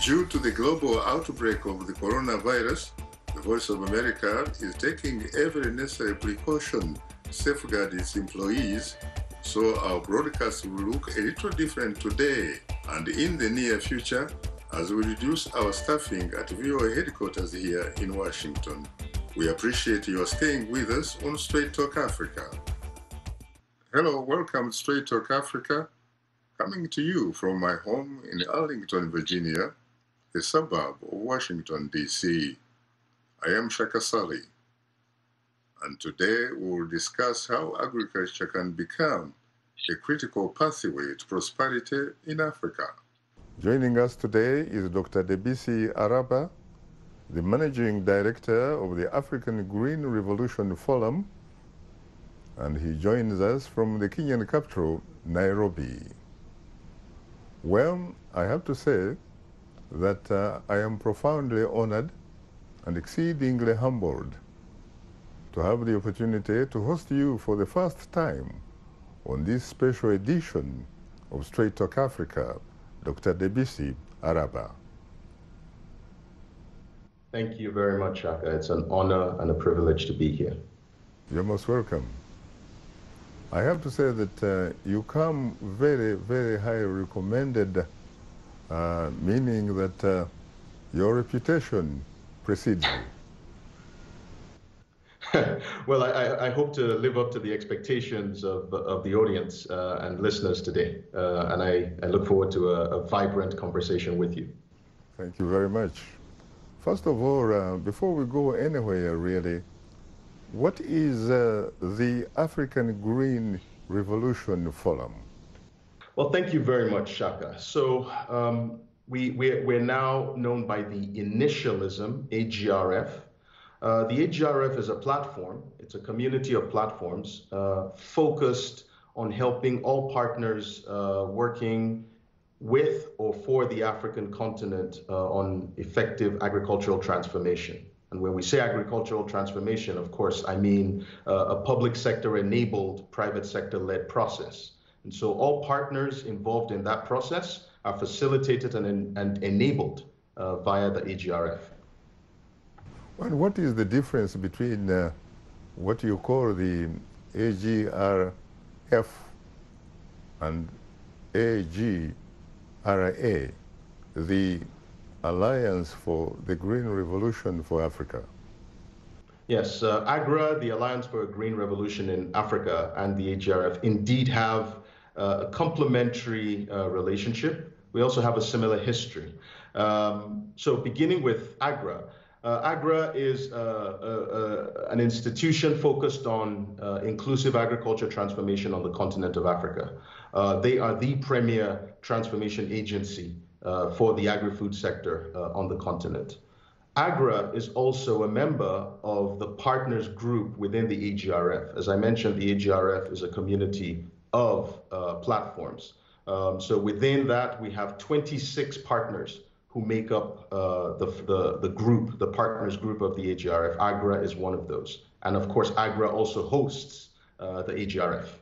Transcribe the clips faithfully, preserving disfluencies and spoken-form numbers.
Due to the global outbreak of the coronavirus, the Voice of America is taking every necessary precaution to safeguard its employees, so our broadcast will look a little different today and in the near future as we reduce our staffing at V O A headquarters here in Washington. We appreciate your staying with us on Straight Talk Africa. Hello, welcome to Straight Talk Africa, coming to you from my home in Arlington, Virginia, a suburb of Washington, D C I am Shaka Sali, and today we will discuss how agriculture can become a critical pathway to prosperity in Africa. Joining us today is Doctor Debisi Araba, the Managing Director of the African Green Revolution Forum, and he joins us from the Kenyan capital, Nairobi. Well, I have to say that uh, I am profoundly honored and exceedingly humbled to have the opportunity to host you for the first time on this special edition of Straight Talk Africa, Doctor Debisi Araba. Thank you very much, Shaka. It's an honor and a privilege to be here. You're most welcome. I have to say that uh, you come very, very highly recommended, uh, meaning that uh, your reputation precedes you. Well, I, I hope to live up to the expectations of, of the audience uh, and listeners today, uh, and I, I look forward to a, a vibrant conversation with you. Thank you very much. First of all, uh, before we go anywhere really, what is uh, the African Green Revolution Forum? Well, thank you very much, Shaka. So um, we, we're, we're now known by the initialism, A G R F. Uh, the A G R F is a platform. It's a community of platforms uh, focused on helping all partners uh, working with or for the African continent uh, on effective agricultural transformation. And when we say agricultural transformation, of course, I mean uh, a public sector enabled, private sector led process. And so all partners involved in that process are facilitated and, and enabled uh, via the A G R F. And what is the difference between uh, what you call the A G R F and A G R A, the Alliance for the Green Revolution for Africa? Yes, uh, AGRA, the Alliance for a Green Revolution in Africa, and the A G R F indeed have uh, a complementary uh, relationship. We also have a similar history. Um, so beginning with AGRA, uh, AGRA is uh, uh, uh, an institution focused on uh, inclusive agriculture transformation on the continent of Africa. Uh, they are the premier transformation agency Uh, for the agri-food sector uh, on the continent. AGRA is also a member of the partners group within the A G R F. As I mentioned, the A G R F is a community of uh, platforms. Um, so within that, we have twenty-six partners who make up uh, the, the, the group, the partners group of the A G R F. AGRA is one of those. And of course, AGRA also hosts uh, the A G R F.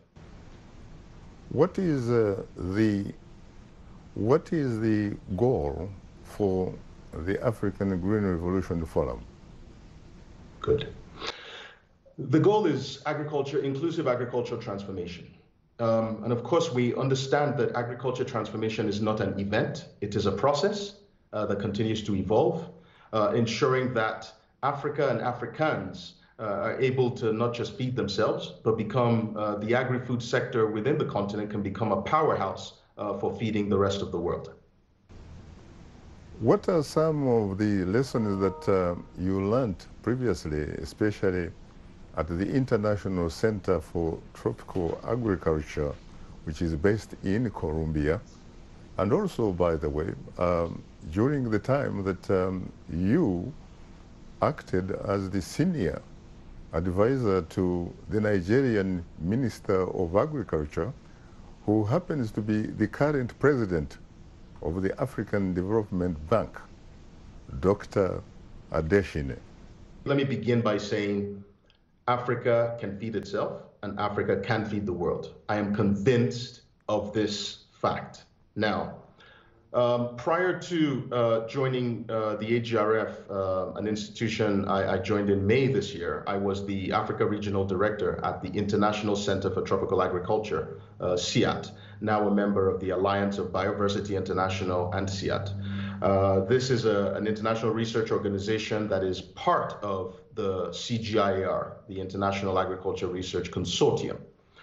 What is uh, the What is the goal for the African Green Revolution Forum? Good. The goal is agriculture, inclusive agricultural transformation. Um, and of course, we understand that agriculture transformation is not an event. It is a process uh, that continues to evolve, uh, ensuring that Africa and Africans uh, are able to not just feed themselves, but become uh, the agri-food sector within the continent can become a powerhouse Uh, for feeding the rest of the world. What are some of the lessons that uh, you learned previously, especially at the International Center for Tropical Agriculture, which is based in Colombia, and also, by the way, um, during the time that um, you acted as the senior advisor to the Nigerian Minister of Agriculture, who happens to be the current president of the African Development Bank, Doctor Adeshina. Let me begin by saying Africa can feed itself and Africa can feed the world. I am convinced of this fact. Now, Um, prior to uh, joining uh, the A G R F, uh, an institution I, I joined in May this year, I was the Africa Regional Director at the International Center for Tropical Agriculture, uh, C I A T, now a member of the Alliance of Biodiversity International and C I A T. Uh, this is a, an international research organization that is part of the C G I A R, the International Agriculture Research Consortium.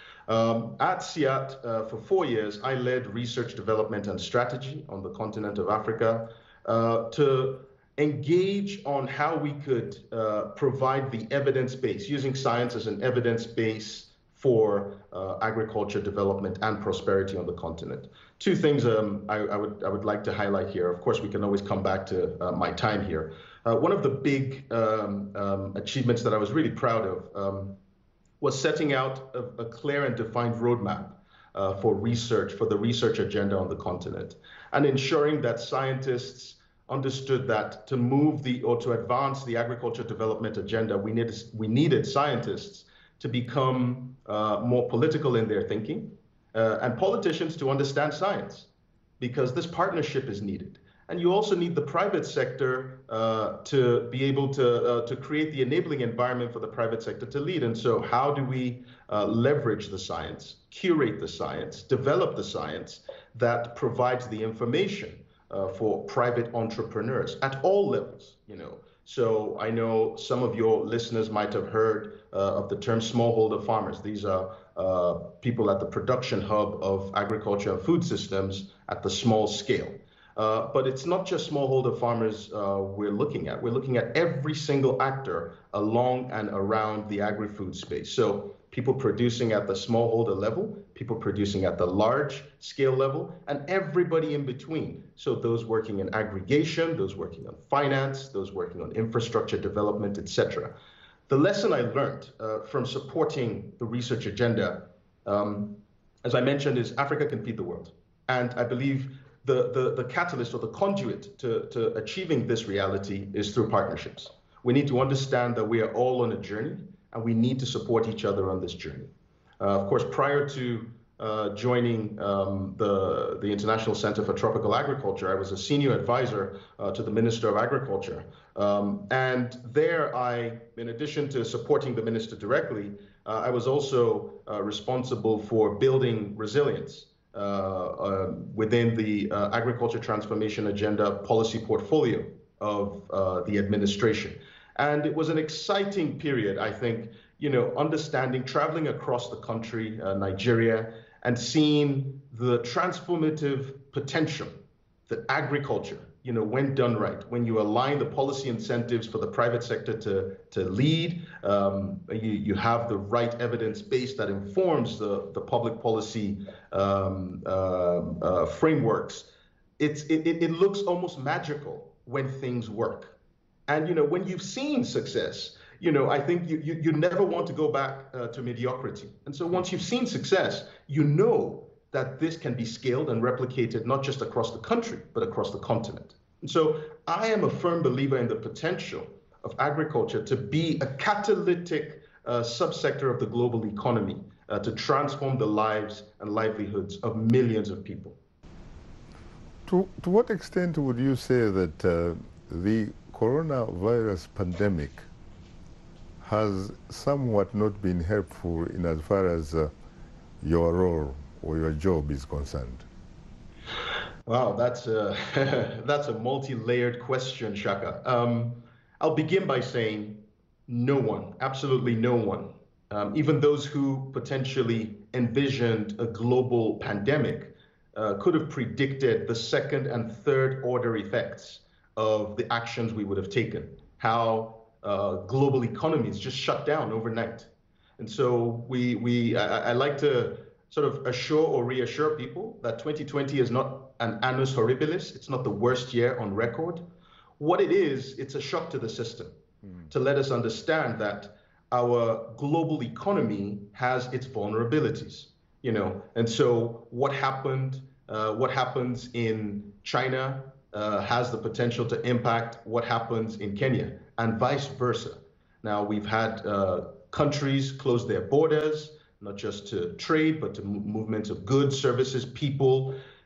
Um, at C I A T, uh, for four years, I led research development and strategy on the continent of Africa uh, to engage on how we could uh, provide the evidence base, using science as an evidence base for uh, agriculture development and prosperity on the continent. Two things um, I, I, would, I would like to highlight here. Of course, we can always come back to uh, my time here. Uh, one of the big um, um, achievements that I was really proud of um, was setting out a, a clear and defined roadmap uh, for research, for the research agenda on the continent, and ensuring that scientists understood that to move the, or to advance the agriculture development agenda, we needed, we needed scientists to become uh, more political in their thinking, uh, and politicians to understand science, because this partnership is needed. And you also need the private sector uh, to be able to, uh, to create the enabling environment for the private sector to lead. And so how do we uh, leverage the science, curate the science, develop the science that provides the information uh, for private entrepreneurs at all levels, you know? So I know some of your listeners might have heard uh, of the term smallholder farmers. These are uh, people at the production hub of agriculture and food systems at the small scale. Uh, but it's not just smallholder farmers uh, we're looking at. We're looking at every single actor along and around the agri-food space. So people producing at the smallholder level, people producing at the large scale level, and everybody in between. So those working in aggregation, those working on finance, those working on infrastructure development, et cetera. The lesson I learned uh, from supporting the research agenda, um, as I mentioned, is Africa can feed the world. And I believe The, the, the catalyst or the conduit to, to achieving this reality is through partnerships. We need to understand that we are all on a journey and we need to support each other on this journey. Uh, of course, prior to uh, joining um, the, the International Center for Tropical Agriculture, I was a senior advisor uh, to the Minister of Agriculture. Um, and there I, in addition to supporting the minister directly, uh, I was also uh, responsible for building resilience Uh, uh, within the uh, agriculture transformation agenda policy portfolio of uh, the administration. And it was an exciting period, I think, you know, understanding, traveling across the country, uh, Nigeria, and seeing the transformative potential that agriculture, you know, when done right, when you align the policy incentives for the private sector to, to lead, um, you, you have the right evidence base that informs the, the public policy um, uh, uh, frameworks. It's, it, it looks almost magical when things work. And, you know, when you've seen success, you know, I think you, you, you never want to go back uh, to mediocrity. And so once you've seen success, you know that this can be scaled and replicated not just across the country, but across the continent. And so I am a firm believer in the potential of agriculture to be a catalytic uh, subsector of the global economy uh, to transform the lives and livelihoods of millions of people. To, to what extent would you say that uh, the coronavirus pandemic has somewhat not been helpful in as far as uh, your role or your job is concerned? Wow, that's a, that's a multi-layered question, Shaka. Um, I'll begin by saying no one, absolutely no one, um, even those who potentially envisioned a global pandemic uh, could have predicted the second and third order effects of the actions we would have taken, how uh, global economies just shut down overnight. And so we, we I, I like to sort of assure or reassure people that twenty twenty is not an annus horribilis. It's not the worst year on record. What it is, it's a shock to the system mm. to let us understand that our global economy has its vulnerabilities, you know. And so what happened, uh, what happens in China uh, has the potential to impact what happens in Kenya and vice versa. Now, we've had uh, countries close their borders, not just to trade, but to movements of goods, services, people.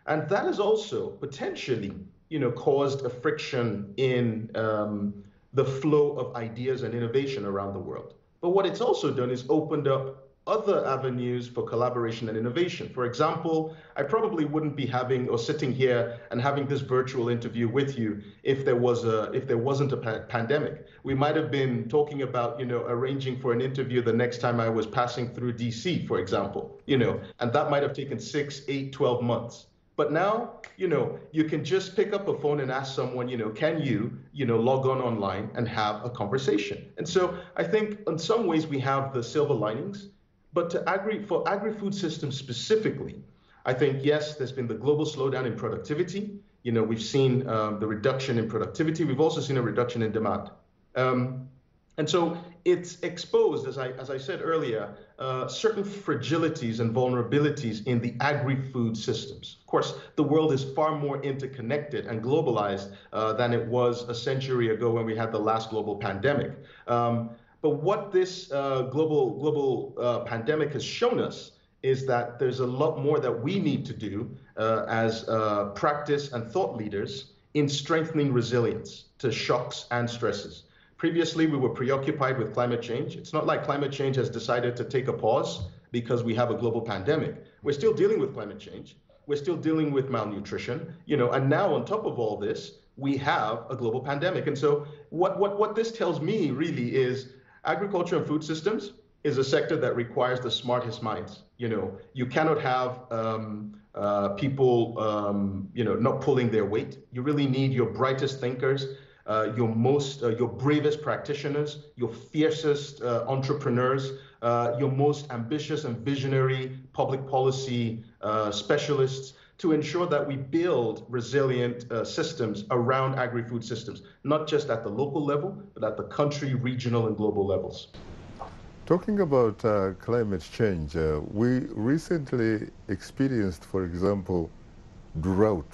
And that has also potentially, you know, caused a friction in um, the flow of ideas and innovation around the world. But what it's also done is opened up other avenues for collaboration and innovation. For example, I probably wouldn't be having or sitting here and having this virtual interview with you if there was a if there wasn't a pa- pandemic. We might have been talking about, you know, arranging for an interview the next time I was passing through D C, for example, you know, and that might have taken six, eight, twelve months. But now, you know, you can just pick up a phone and ask someone, you know, can you, you know, log on online and have a conversation? And so I think in some ways we have the silver linings. But to agri for agri-food systems specifically, I think, yes, there's been the global slowdown in productivity. You know, we've seen um, the reduction in productivity. We've also seen a reduction in demand. Um, and so it's exposed, as I, as I said earlier, uh, certain fragilities and vulnerabilities in the agri-food systems. Of course, the world is far more interconnected and globalized uh, than it was a century ago when we had the last global pandemic. Um, But what this uh, global global uh, pandemic has shown us is that there's a lot more that we need to do uh, as uh, practice and thought leaders in strengthening resilience to shocks and stresses. Previously, we were preoccupied with climate change. It's not like climate change has decided to take a pause because we have a global pandemic. We're still dealing with climate change. We're still dealing with malnutrition, you know, and now on top of all this, we have a global pandemic. And so what, what, what this tells me really is agriculture and food systems is a sector that requires the smartest minds. You know, you cannot have um, uh, people, um, you know, not pulling their weight. You really need your brightest thinkers, uh, your most, uh, your bravest practitioners, your fiercest uh, entrepreneurs, uh, your most ambitious and visionary public policy uh, specialists, to ensure that we build resilient uh, systems around agri-food systems, not just at the local level, but at the country, regional, and global levels. Talking about uh, climate change, uh, we recently experienced, for example, drought,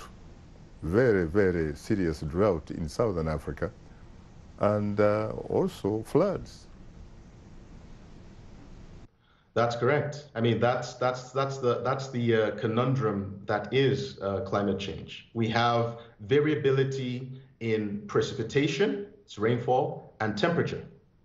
very, very serious drought in Southern Africa, and uh, also floods. That's correct. I mean, that's that's that's the that's the uh, conundrum that is uh, climate change. We have variability in precipitation, it's rainfall, and temperature.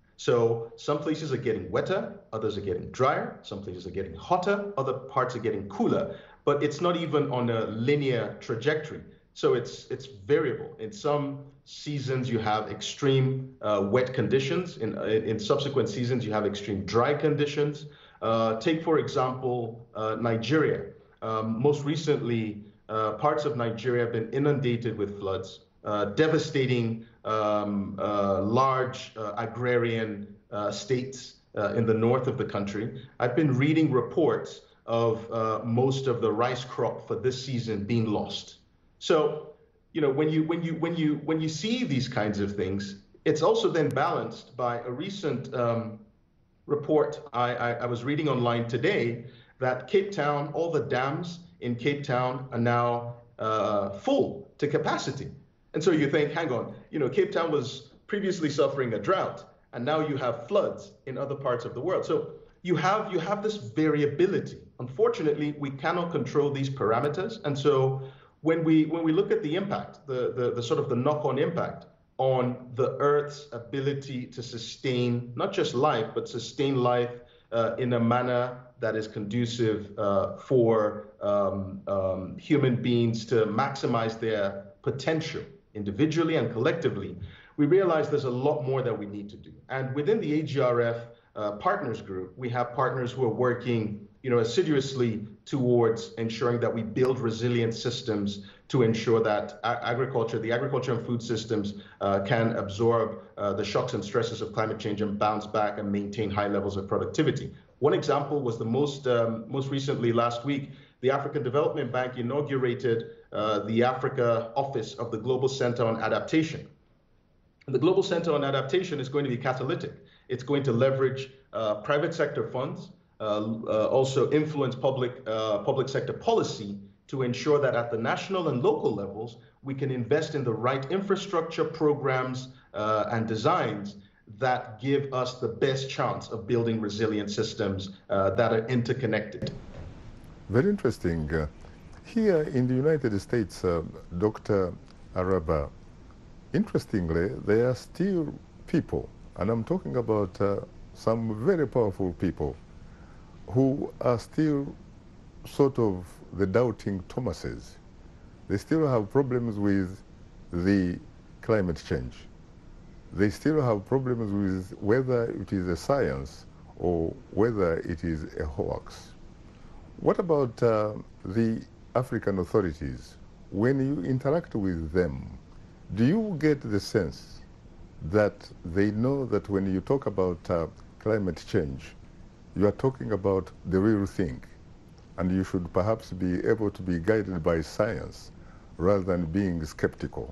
So some places are getting wetter, others are getting drier, some places are getting hotter, other parts are getting cooler, but it's not even on a linear trajectory. So it's it's variable. In some seasons you have extreme uh, wet conditions. In in subsequent seasons you have extreme dry conditions. Uh, take, for example, uh, Nigeria. Um, most recently, uh, parts of Nigeria have been inundated with floods, uh, devastating um, uh, large uh, agrarian uh, states uh, in the north of the country. I've been reading reports of uh, most of the rice crop for this season being lost. So, you know, when you when you when you when you see these kinds of things, it's also then balanced by a recent um, report I, I, I was reading online today that Cape Town, all the dams in Cape Town are now uh, full to capacity. And so you think, hang on, you know, Cape Town was previously suffering a drought, and now you have floods in other parts of the world. So you have you have this variability. Unfortunately, we cannot control these parameters. And so when we when we look at the impact, the the, the sort of the knock-on impact on the Earth's ability to sustain not just life, but sustain life uh, in a manner that is conducive uh, for um, um, human beings to maximize their potential individually and collectively, we realize there's a lot more that we need to do. And within the A G R F uh, Partners Group, we have partners who are working, you know, assiduously towards ensuring that we build resilient systems to ensure that agriculture, the agriculture and food systems uh, can absorb uh, the shocks and stresses of climate change and bounce back and maintain high levels of productivity. One example was the most, um, most recently last week, the African Development Bank inaugurated uh, the Africa office of the Global Center on Adaptation. And the Global Center on Adaptation is going to be catalytic. It's going to leverage uh, private sector funds, uh, uh, also influence public, uh, public sector policy to ensure that at the national and local levels, we can invest in the right infrastructure programs uh, and designs that give us the best chance of building resilient systems uh, that are interconnected. Very interesting. Uh, Here in the United States, uh, Doctor Araba, interestingly, there are still people, and I'm talking about uh, some very powerful people, who are still sort of the doubting Thomases. They still have problems with the climate change. They still have problems with whether it is a science or whether it is a hoax. What about uh, the African authorities? When you interact with them, do you get the sense that they know that when you talk about uh, climate change, you are talking about the real thing, and you should perhaps be able to be guided by science rather than being skeptical?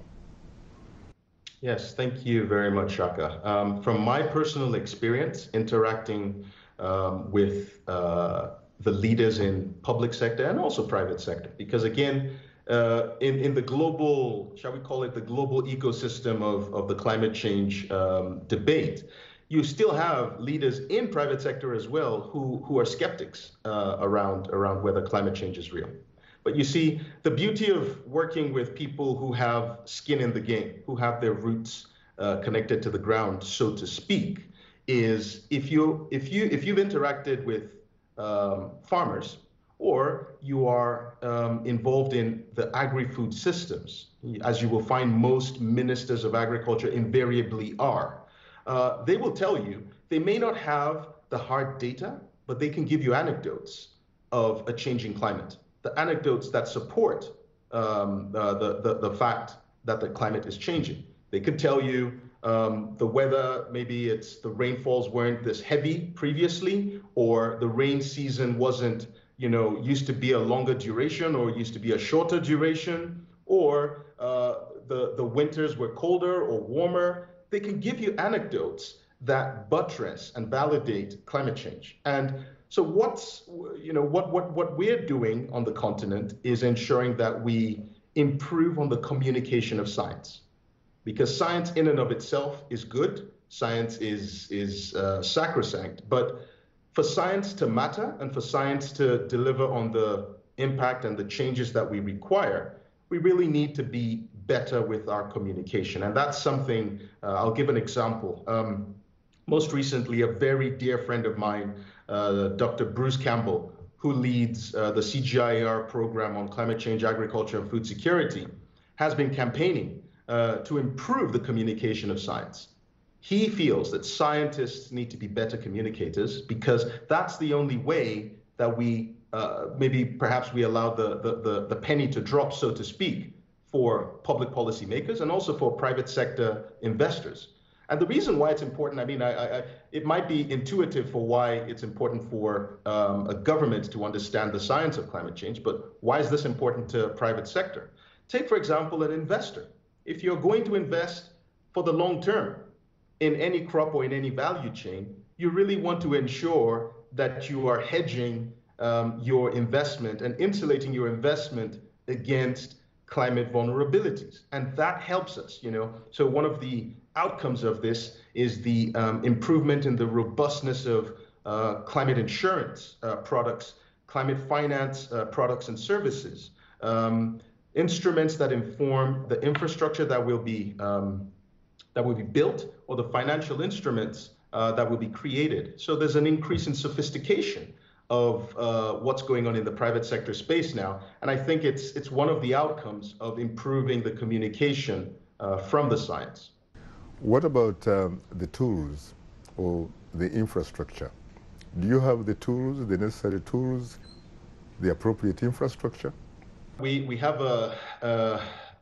Yes, thank you very much, Shaka. Um, from my personal experience interacting um, with uh, the leaders in public sector and also private sector, because again, uh, in, in the global, shall we call it the global ecosystem of, of the climate change um, debate, you still have leaders in private sector as well who, who are skeptics uh, around, around whether climate change is real. But you see, the beauty of working with people who have skin in the game, who have their roots uh, connected to the ground, so to speak, is if you if you if you've interacted with um, farmers, or you are um, involved in the agri-food systems, as you will find most ministers of agriculture invariably are, uh, they will tell you they may not have the hard data, but they can give you anecdotes of a changing climate. The anecdotes that support um, uh, the, the, the fact that the climate is changing. They could tell you um, the weather, maybe it's the rainfalls weren't this heavy previously, or the rain season wasn't, you know, used to be a longer duration or used to be a shorter duration, or uh, the, the winters were colder or warmer. They can give you anecdotes that buttress and validate climate change. And so what's, you know, what, what, what we're doing on the continent is ensuring that we improve on the communication of science, because science in and of itself is good. Science is, is uh, sacrosanct, but for science to matter and for science to deliver on the impact and the changes that we require, we really need to be better with our communication. And that's something, uh, I'll give an example. Um, most recently, a very dear friend of mine, Uh, Doctor Bruce Campbell, who leads uh, the C G I A R program on climate change, agriculture, and food security, has been campaigning uh, to improve the communication of science. He feels that scientists need to be better communicators because that's the only way that we, uh, maybe perhaps we allow the, the, the, the penny to drop, so to speak, for public policy makers and also for private sector investors. And the reason why it's important, I mean, I, I, it might be intuitive for why it's important for um, a government to understand the science of climate change, but why is this important to private sector? Take, for example, an investor. If you're going to invest for the long term in any crop or in any value chain, you really want to ensure that you are hedging um, your investment and insulating your investment against climate vulnerabilities. And that helps us, you know. So one of the outcomes of this is the um, improvement in the robustness of uh, climate insurance uh, products, climate finance uh, products and services, um, instruments that inform the infrastructure that will be um, that will be built, or the financial instruments uh, that will be created. So there's an increase in sophistication of uh, what's going on in the private sector space now. And I think it's, it's one of the outcomes of improving the communication uh, from the science. What about um, the tools or the infrastructure? Do you have the tools, the necessary tools, the appropriate infrastructure? We, we have a, a,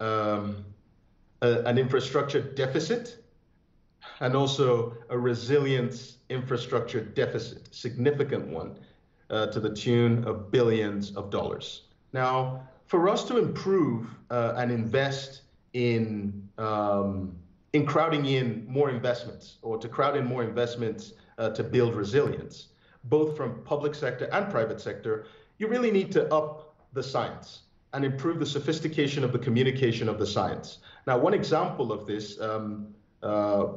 um, a, an infrastructure deficit and also a resilience infrastructure deficit, significant one. Uh, to the tune of billions of dollars. Now, for us to improve uh, and invest in um, in crowding in more investments, or to crowd in more investments uh, to build resilience, both from public sector and private sector, you really need to up the science and improve the sophistication of the communication of the science. Now, one example of this um, uh,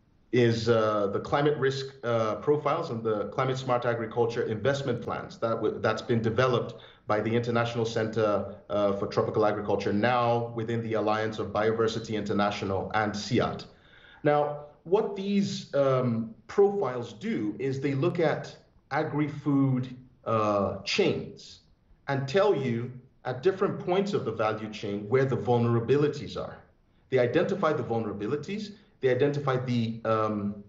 is uh, the climate risk uh, profiles and the climate smart agriculture investment plans that w that's been developed by the International Center uh, for Tropical Agriculture, now within the Alliance of Biodiversity International and C I A T. Now, what these um, profiles do is they look at agri-food uh, chains and tell you at different points of the value chain where the vulnerabilities are. They identify the vulnerabilities, they identify the, um,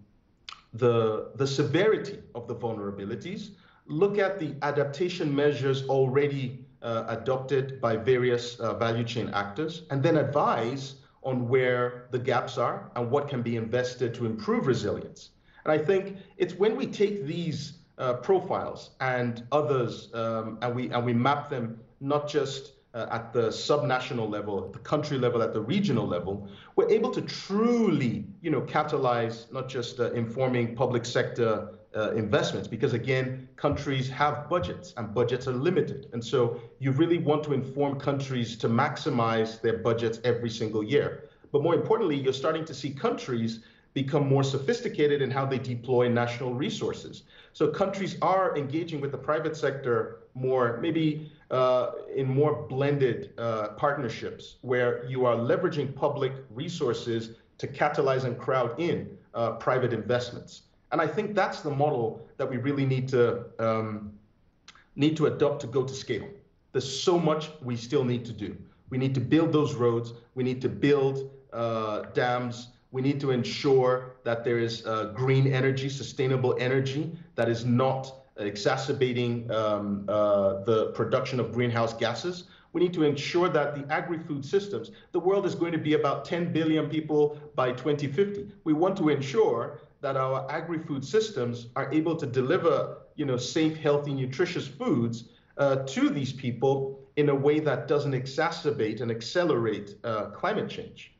the, the severity of the vulnerabilities, look at the adaptation measures already uh, adopted by various uh, value chain actors, and then advise on where the gaps are and what can be invested to improve resilience. And I think it's when we take these uh, profiles and others um, and we and we map them not just uh, at the subnational level, at the country level, at the regional level, we're able to truly, you know, catalyze not just uh, informing public sector uh, investments, because again, countries have budgets and budgets are limited. And so you really want to inform countries to maximize their budgets every single year. But more importantly, you're starting to see countries become more sophisticated in how they deploy national resources. So countries are engaging with the private sector more, maybe uh, in more blended uh, partnerships, where you are leveraging public resources to catalyze and crowd in uh, private investments. And I think that's the model that we really need to um, need to adopt to go to scale. There's so much we still need to do. We need to build those roads. We need to build uh, dams. We need to ensure that there is uh, green energy, sustainable energy that is not exacerbating um, uh, the production of greenhouse gases. We need to ensure that the agri-food systems, the world is going to be about ten billion people by twenty fifty. We want to ensure that our agri-food systems are able to deliver, you know, safe, healthy, nutritious foods uh, to these people in a way that doesn't exacerbate and accelerate uh, climate change.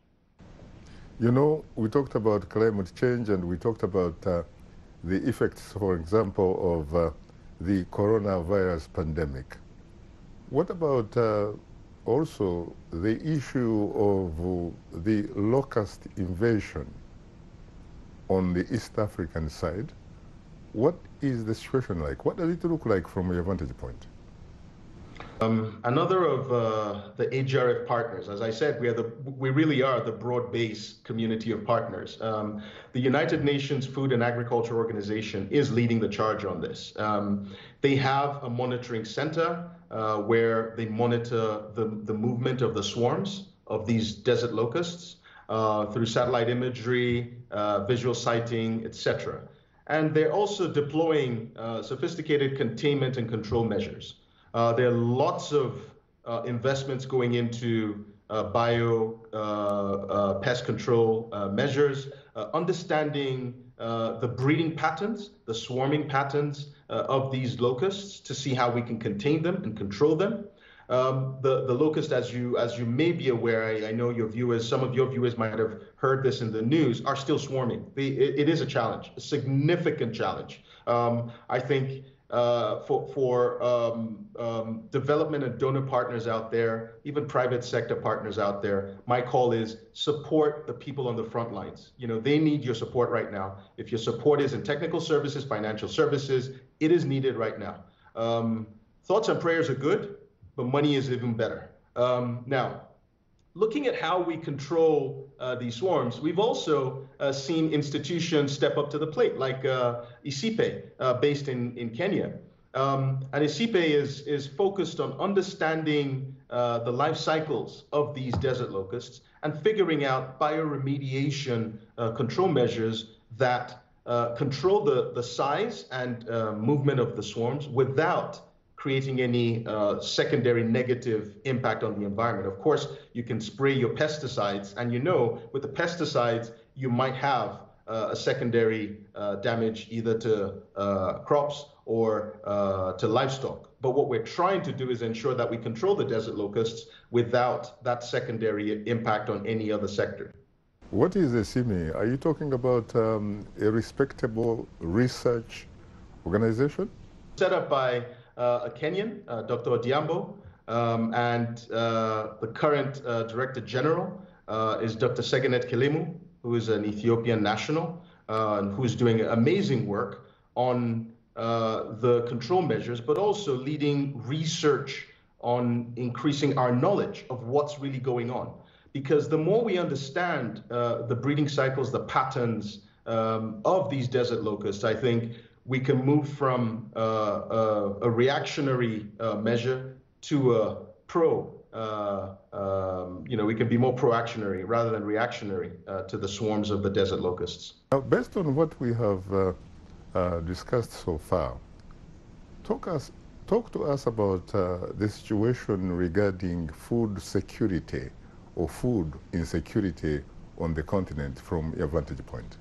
You know, we talked about climate change and we talked about uh, the effects, for example, of uh, the coronavirus pandemic. What about uh, also the issue of uh, the locust invasion on the East African side? What is the situation like? What does it look like from your vantage point? Um, another of uh, the A G R F partners, as I said, we are the we really are the broad-based community of partners. Um, the United Nations Food and Agriculture Organization is leading the charge on this. Um, they have a monitoring center uh, where they monitor the, the movement of the swarms of these desert locusts uh, through satellite imagery, uh, visual sighting, et cetera. And they're also deploying uh, sophisticated containment and control measures. Uh, there are lots of uh, investments going into uh, bio uh, uh, pest control uh, measures, uh, understanding uh, the breeding patterns, the swarming patterns uh, of these locusts to see how we can contain them and control them. Um, the, the locust, as you as you may be aware, I, I know your viewers, some of your viewers might have heard this in the news, are still swarming. They, it, it is a challenge, a significant challenge. Um, I think Uh, for, for um, um, development and donor partners out there, even private sector partners out there, my call is support the people on the front lines. You know, they need your support right now. If your support is in technical services, financial services, it is needed right now. Um, thoughts and prayers are good, but money is even better. Um, now, looking at how we control uh, these swarms, we've also uh, seen institutions step up to the plate, like uh, ICIPE, uh, based in, in Kenya. Um, and ICIPE is, is focused on understanding uh, the life cycles of these desert locusts and figuring out bioremediation uh, control measures that uh, control the, the size and uh, movement of the swarms without creating any uh, secondary negative impact on the environment. Of course, you can spray your pesticides, and you know, with the pesticides, you might have uh, a secondary uh, damage either to uh, crops or uh, to livestock. But what we're trying to do is ensure that we control the desert locusts without that secondary impact on any other sector. What is a C I M I? Are you talking about um, a respectable research organization? Set up by Uh, a Kenyan, uh, Doctor Odhiambo, um, and uh, the current uh, Director General uh, is Doctor Segenet Kilemu, who is an Ethiopian national, uh, and who is doing amazing work on uh, the control measures, but also leading research on increasing our knowledge of what's really going on. Because the more we understand uh, the breeding cycles, the patterns um, of these desert locusts, I think we can move from uh, a, a reactionary uh, measure to a pro, uh, um, you know, we can be more proactionary rather than reactionary uh, to the swarms of the desert locusts. Now, based on what we have uh, uh, discussed so far, talk, us, talk to us about uh, the situation regarding food security or food insecurity on the continent from your vantage point.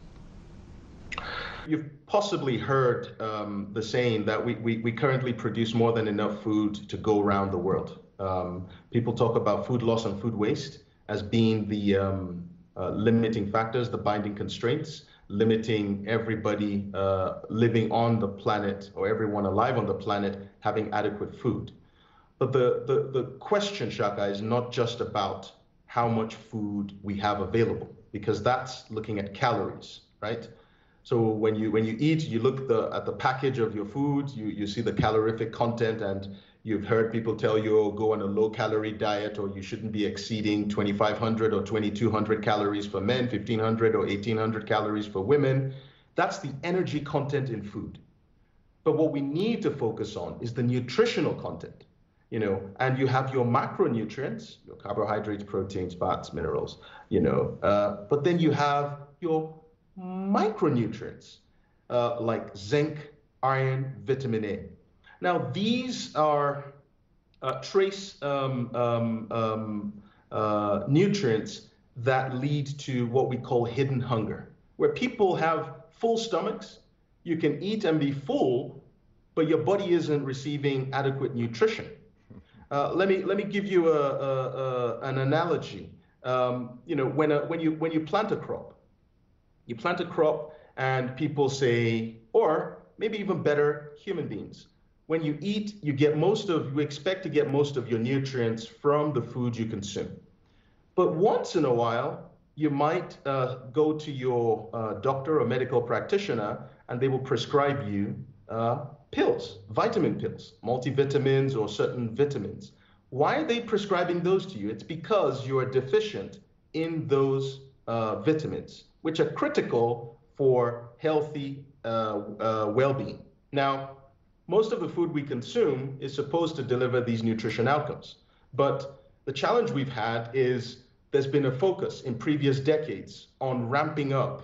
You've possibly heard um, the saying that we, we, we currently produce more than enough food to go around the world. Um, people talk about food loss and food waste as being the um, uh, limiting factors, the binding constraints, limiting everybody uh, living on the planet or everyone alive on the planet having adequate food. But the, the, the question, Shaka, is not just about how much food we have available, because that's looking at calories, right? So when you when you eat, you look the, at the package of your food, you, you see the calorific content, and you've heard people tell you, oh, go on a low-calorie diet, or you shouldn't be exceeding twenty-five hundred or twenty-two hundred calories for men, fifteen hundred or eighteen hundred calories for women. That's the energy content in food. But what we need to focus on is the nutritional content. You know, and you have your macronutrients, your carbohydrates, proteins, fats, minerals, you know, uh, but then you have your micronutrients uh, like zinc, iron, vitamin A. Now, these are uh, trace um, um, um, uh, nutrients that lead to what we call hidden hunger, where people have full stomachs, you can eat and be full, but your body isn't receiving adequate nutrition. Uh, let me let me give you a, a, a, an analogy. Um, you know, when a, when you when you plant a crop, you plant a crop, and people say, or maybe even better, human beings. When you eat, you get most of you expect to get most of your nutrients from the food you consume. But once in a while, you might uh, go to your uh, doctor or medical practitioner, and they will prescribe you Uh, pills, vitamin pills, multivitamins or certain vitamins. Why are they prescribing those to you? It's because you are deficient in those uh, vitamins, which are critical for healthy uh, uh, well-being. Now, most of the food we consume is supposed to deliver these nutrition outcomes. But the challenge we've had is there's been a focus in previous decades on ramping up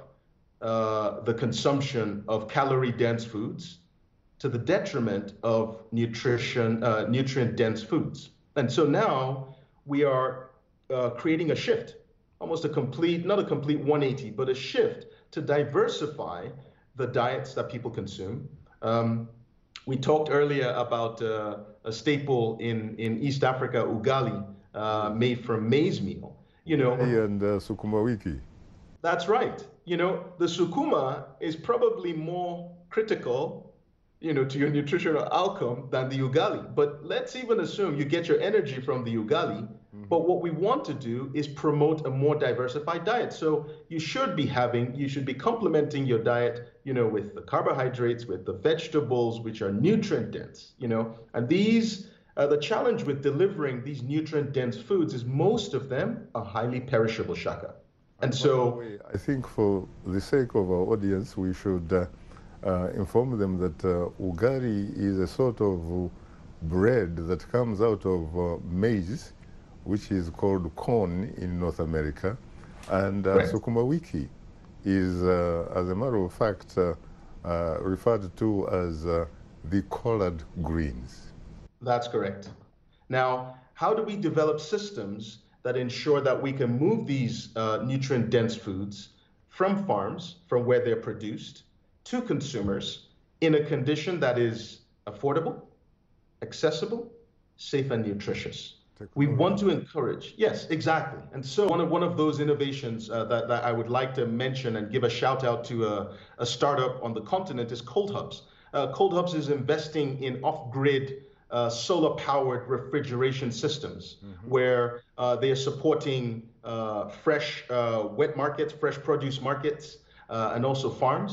uh, the consumption of calorie-dense foods to the detriment of nutrition, uh, nutrient-dense foods. And so now we are uh, creating a shift, almost a complete, not a complete one eighty, but a shift to diversify the diets that people consume. Um, we talked earlier about uh, a staple in, in East Africa, ugali, uh, made from maize meal. You know, and uh, sukuma wiki. That's right. You know, the sukuma is probably more critical, you know, to your nutritional outcome than the ugali. But let's even assume you get your energy from the ugali. Mm-hmm. But what we want to do is promote a more diversified diet. So you should be having, you should be complementing your diet, you know, with the carbohydrates, with the vegetables, which are nutrient dense, you know, and these, uh, the challenge with delivering these nutrient dense foods is most of them are highly perishable, Shaka. And so I think for the sake of our audience, we should uh, Uh, inform them that uh, ugali is a sort of uh, bread that comes out of uh, maize, which is called corn in North America, and uh, right. Sukuma wiki is, uh, as a matter of fact, uh, uh, referred to as uh, the collard greens. That's correct. Now, how do we develop systems that ensure that we can move these uh, nutrient-dense foods from farms, from where they're produced, to consumers in a condition that is affordable, accessible, safe, and nutritious? We want to encourage, yes, exactly. And so one of one of those innovations uh, that, that I would like to mention and give a shout out to a, a startup on the continent is Cold Hubs. Uh, Cold Hubs is investing in off-grid uh, solar-powered refrigeration systems, mm-hmm. where uh, they are supporting uh, fresh uh, wet markets, fresh produce markets, uh, and also farms,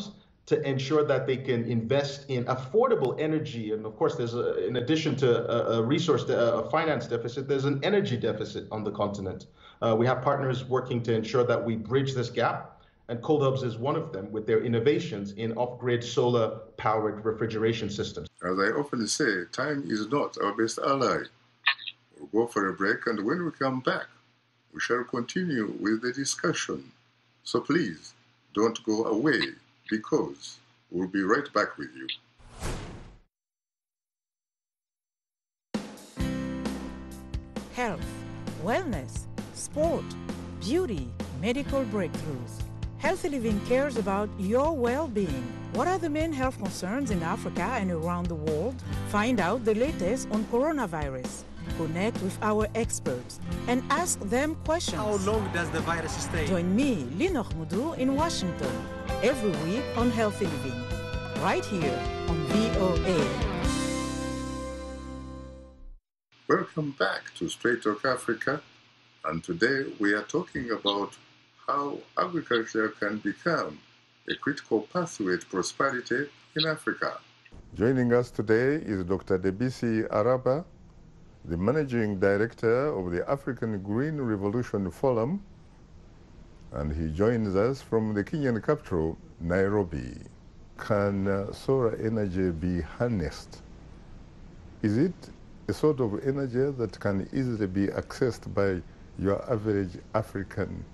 to ensure that they can invest in affordable energy. And of course, there's a, in addition to a, a resource, a finance deficit, there's an energy deficit on the continent. Uh, we have partners working to ensure that we bridge this gap, and ColdHubs is one of them with their innovations in off-grid solar-powered refrigeration systems. As I often say, time is not our best ally. We'll go for a break, and when we come back, we shall continue with the discussion. So please, don't go away, because we'll be right back with you. Health, wellness, sport, beauty, medical breakthroughs. Healthy Living cares about your well-being. What are the main health concerns in Africa and around the world? Find out the latest on coronavirus. Connect with our experts and ask them questions. How long does the virus stay? Join me, Linor Moudou, in Washington, every week on Healthy Living, right here on V O A. Welcome back to Straight Talk Africa, and today we are talking about how agriculture can become a critical pathway to prosperity in Africa. Joining us today is Doctor Debisi Araba, the Managing Director of the African Green Revolution Forum, and he joins us from the Kenyan capital, Nairobi. Can uh, solar energy be harnessed? Is it a sort of energy that can easily be accessed by your average African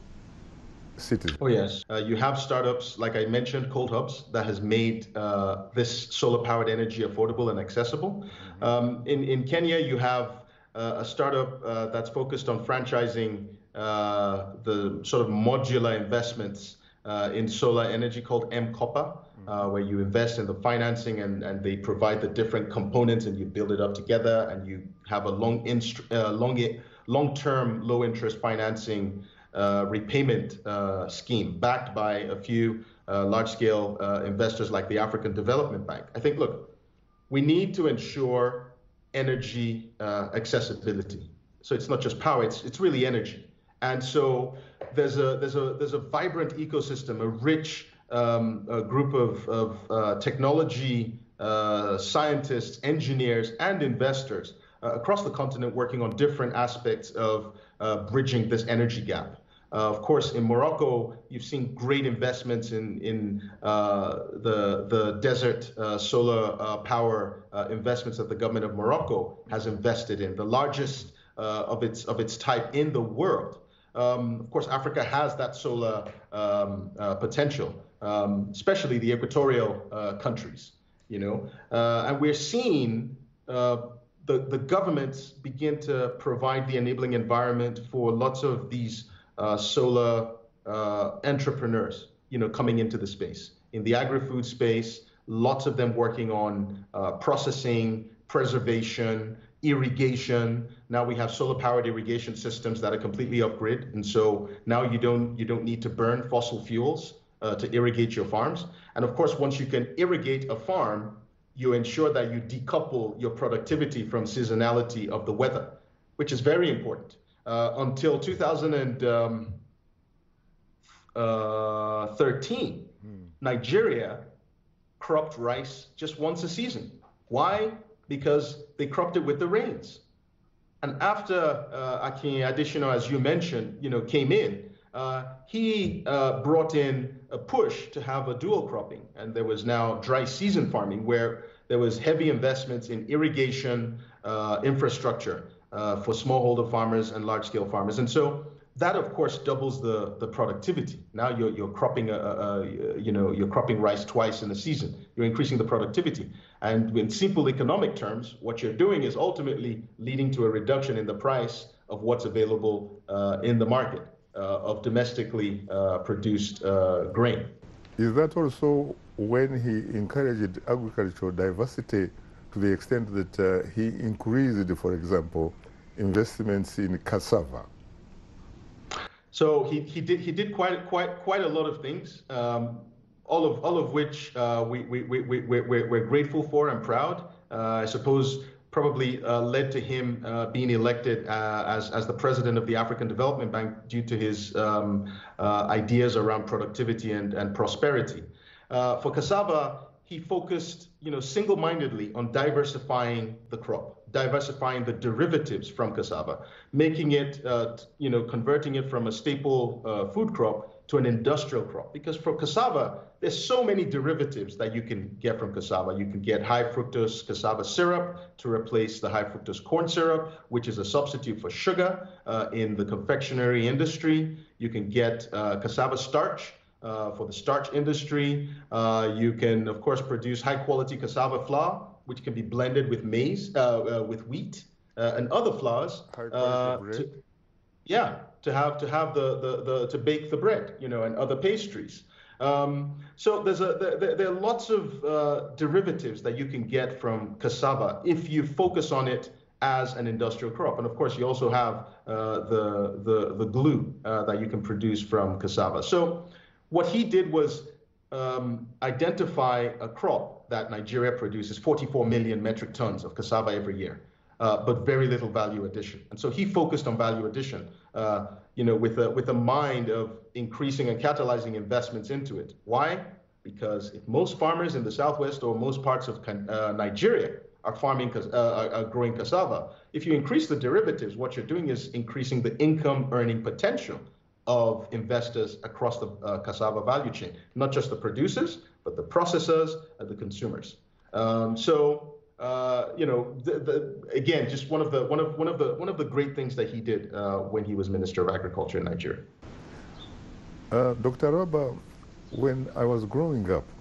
citizen? Oh yes, uh, you have startups, like I mentioned, ColdHubs, that has made uh, this solar-powered energy affordable and accessible. Mm-hmm. um, in, in Kenya, you have uh, a startup uh, that's focused on franchising uh, the sort of modular investments uh, in solar energy called M-Copper, mm-hmm. uh, where you invest in the financing and, and they provide the different components and you build it up together, and you have a long, inst- uh, long, long-term low-interest financing Uh, repayment uh, scheme backed by a few uh, large-scale uh, investors like the African Development Bank. I think, look, we need to ensure energy uh, accessibility. So it's not just power; it's it's really energy. And so there's a there's a there's a vibrant ecosystem, a rich um, a group of of uh, technology uh, scientists, engineers, and investors uh, across the continent working on different aspects of uh, bridging this energy gap. Uh, of course, in Morocco, you've seen great investments in in uh, the the desert uh, solar uh, power uh, investments that the government of Morocco has invested in, the largest uh, of its of its type in the world. Um, of course, Africa has that solar um, uh, potential, um, especially the equatorial uh, countries. You know, uh, and we're seeing uh, the the governments begin to provide the enabling environment for lots of these Uh, solar uh, entrepreneurs, you know, coming into the space. In the agri-food space, lots of them working on uh, processing, preservation, irrigation. Now we have solar-powered irrigation systems that are completely off-grid, and so now you don't you don't need to burn fossil fuels uh, to irrigate your farms. And of course, once you can irrigate a farm, you ensure that you decouple your productivity from seasonality of the weather, which is very important. Uh, until two thousand thirteen, mm. Nigeria cropped rice just once a season. Why? Because they cropped it with the rains. And after uh, Akin Additional, as you mentioned, you know, came in, uh, he uh, brought in a push to have a dual cropping, and there was now dry season farming, where there was heavy investments in irrigation uh, infrastructure. Uh, for smallholder farmers and large-scale farmers, and so that, of course, doubles the the productivity. Now you're you're cropping a, a, a you know you're cropping rice twice in a season. You're increasing the productivity, and in simple economic terms, what you're doing is ultimately leading to a reduction in the price of what's available uh, in the market uh, of domestically uh, produced uh, grain. Is that also when he encouraged agricultural diversity, to the extent that uh, he increased, for example, investments in cassava? So he, he did he did quite quite quite a lot of things, um, all of all of which uh, we we we we we're, we're grateful for and proud. Uh, I suppose probably uh, led to him uh, being elected uh, as as the president of the African Development Bank due to his um, uh, ideas around productivity and and prosperity. Uh, for cassava, he focused, you know, single-mindedly on diversifying the crop, diversifying the derivatives from cassava, making it, uh, you know, converting it from a staple uh, food crop to an industrial crop. Because for cassava, there's so many derivatives that you can get from cassava. You can get high fructose cassava syrup to replace the high fructose corn syrup, which is a substitute for sugar uh, in the confectionery industry. You can get uh, cassava starch uh, for the starch industry. Uh, you can, of course, produce high quality cassava flour, which can be blended with maize, uh, uh, with wheat uh, and other flours. Uh, to, yeah, to have to have the, the the to bake the bread, you know, and other pastries. Um, so there's a there, there are lots of uh, derivatives that you can get from cassava if you focus on it as an industrial crop. And of course, you also have uh, the the the glue uh, that you can produce from cassava. So what he did was um, identify a crop that Nigeria produces forty-four million metric tons of cassava every year, uh, but very little value addition. And so he focused on value addition, uh, you know, with a with a mind of increasing and catalyzing investments into it. Why? Because if most farmers in the Southwest or most parts of uh, Nigeria are farming, uh, are growing cassava, if you increase the derivatives, what you're doing is increasing the income earning potential of investors across the uh, cassava value chain, not just the producers, but the processors and the consumers. Um, so, uh, you know, the, the, again, just one of the one of one of the one of the great things that he did uh, when he was Minister of Agriculture in Nigeria. Uh, Doctor Rabah, when I was growing up,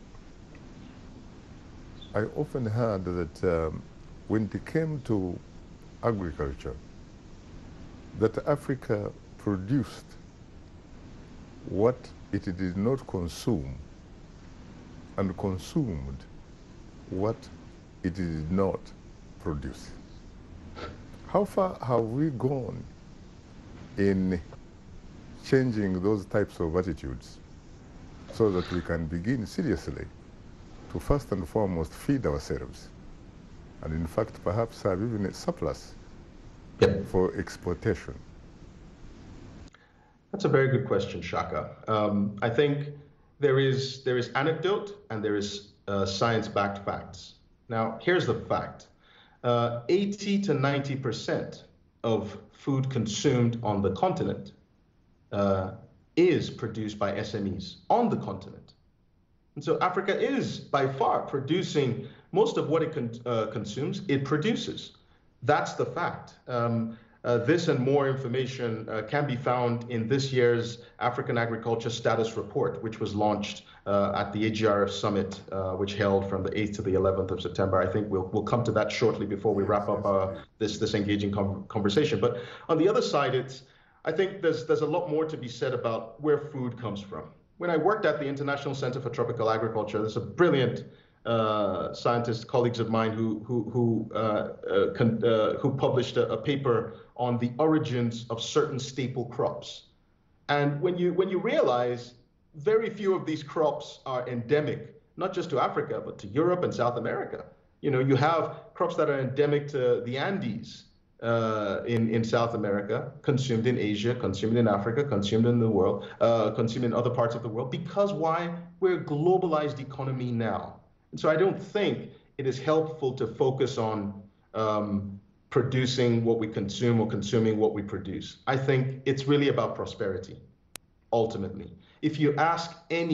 I often heard that um, when it came to agriculture, that Africa produced what it did not consume and consumed what it did not produce. How far have we gone in changing those types of attitudes so that we can begin seriously to first and foremost feed ourselves, and in fact perhaps have even a surplus Yep. for exportation? That's a very good question, Shaka. Um, I think there is there is anecdote and there is uh, science-backed facts. Now, here's the fact. Uh, eighty to ninety percent of food consumed on the continent uh, is produced by S M Es on the continent. And so Africa is by far producing most of what it con uh, consumes, it produces. That's the fact. Um, Uh, this and more information uh, can be found in this year's African Agriculture Status Report, which was launched uh, at the A G R F Summit, uh, which held from the eighth to the eleventh of September. I think we'll, we'll come to that shortly before we wrap up uh, this, this engaging com conversation. But on the other side, it's, I think there's, there's a lot more to be said about where food comes from. When I worked at the International Center for Tropical Agriculture, there's a brilliant uh, scientist, colleagues of mine who, who, who, uh, uh, con uh, who published a, a paper on the origins of certain staple crops. And when you, when you realize very few of these crops are endemic, not just to Africa, but to Europe and South America. You know, you have crops that are endemic to the Andes uh, in, in South America, consumed in Asia, consumed in Africa, consumed in the world, uh, consumed in other parts of the world, because why? We're a globalized economy now. And so I don't think it is helpful to focus on um, producing what we consume or consuming what we produce. I think it's really about prosperity, ultimately. If you ask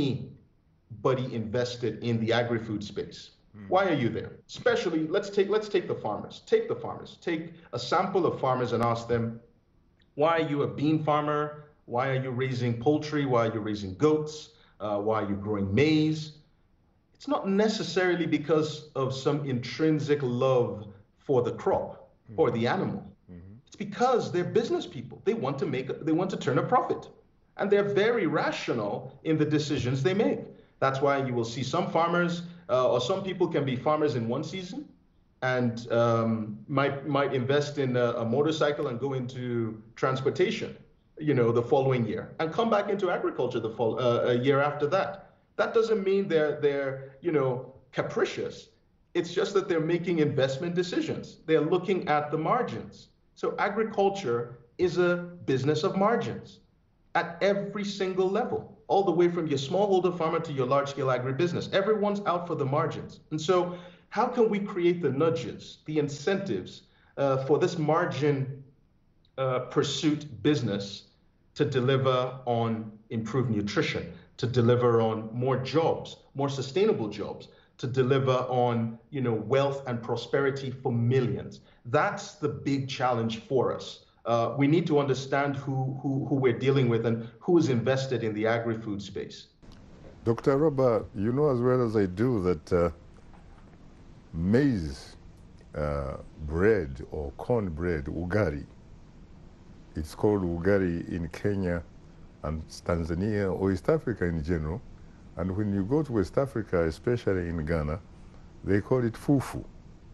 anybody invested in the agri-food space, mm. why are you there? Especially, let's take, let's take the farmers. Take the farmers. Take a sample of farmers and ask them, why are you a bean farmer? Why are you raising poultry? Why are you raising goats? Uh, why are you growing maize? It's not necessarily because of some intrinsic love for the crop or the animal. Mm-hmm. It's because they're business people. They want to make, a, they want to turn a profit. And they're very rational in the decisions they make. That's why you will see some farmers uh, or some people can be farmers in one season and um, might, might invest in a, a motorcycle and go into transportation, you know, the following year and come back into agriculture the fall, uh, a year after that. That doesn't mean they're, they're, you know, capricious. It's just that they're making investment decisions. They're looking at the margins. So agriculture is a business of margins at every single level, all the way from your smallholder farmer to your large-scale agribusiness. Everyone's out for the margins. And so how can we create the nudges, the incentives uh, for this margin uh, pursuit business to deliver on improved nutrition, to deliver on more jobs, more sustainable jobs, to deliver on, you know, wealth and prosperity for millions? That's the big challenge for us. Uh, we need to understand who, who, who we're dealing with and who is invested in the agri-food space. Doctor Roba, you know as well as I do that uh, maize uh, bread or corn bread, ugari, it's called ugari in Kenya and Tanzania or East Africa in general. And when you go to West Africa, especially in Ghana, they call it fufu.